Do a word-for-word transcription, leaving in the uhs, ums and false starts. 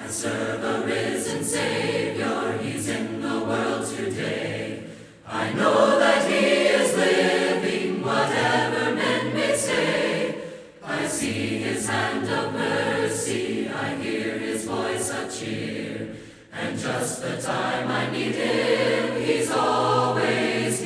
serve a risen Savior, He's in the world today. I know that He is living, whatever men may say. I see His hand of mercy, I hear His voice of cheer, and just the time I need Him, He's always